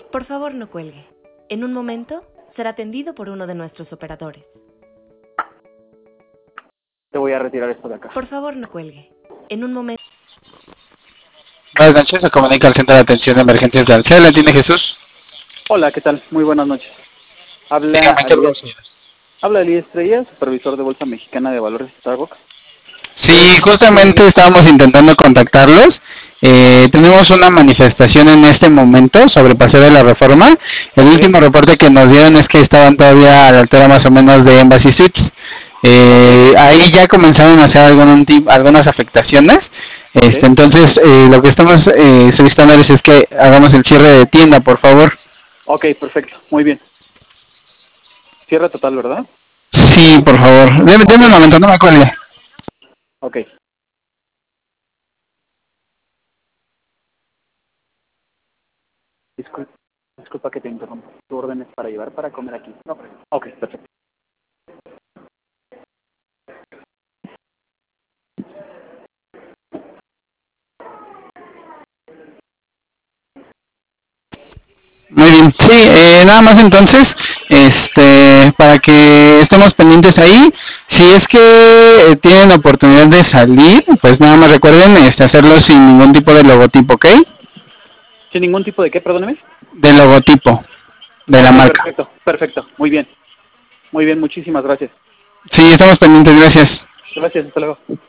Por favor, no cuelgue. En un momento, será atendido por uno de nuestros operadores. Te voy a retirar esto de acá. Por favor, no cuelgue. En un momento... Buenas noches, se comunica al Centro de Atención de Emergencias de Alcea. ¿Le atiende Jesús? Hola, ¿qué tal? Muy buenas noches. Dígame, ¿qué podemos ayudar? Habla Elías Estrella, supervisor de Bolsa Mexicana de Valores Starbucks. Sí, justamente estábamos intentando contactarlos. Tenemos una manifestación en este momento sobre Paseo de la Reforma. El último reporte que nos dieron es que estaban todavía a la altura más o menos de Embassy Suites. Ahí ya comenzaron a hacer algunas afectaciones. Entonces, lo que estamos solicitándoles es que hagamos el cierre de tienda, por favor. Ok, perfecto, muy bien. Cierre total, ¿verdad? Sí, por favor. Deme un momento, no me acuerde. Ok. Disculpa que te interrumpa. Tu orden es para llevar para comer aquí. No, ok, perfecto. Muy bien, sí, nada más entonces, para que estemos pendientes ahí, si es que tienen oportunidad de salir, pues nada más recuerden hacerlo sin ningún tipo de logotipo, ¿ok? ¿Sin ningún tipo de qué, perdóneme? De logotipo, de la marca. Perfecto, perfecto, muy bien. Muy bien, muchísimas gracias. Sí, estamos pendientes, gracias. Gracias, hasta luego.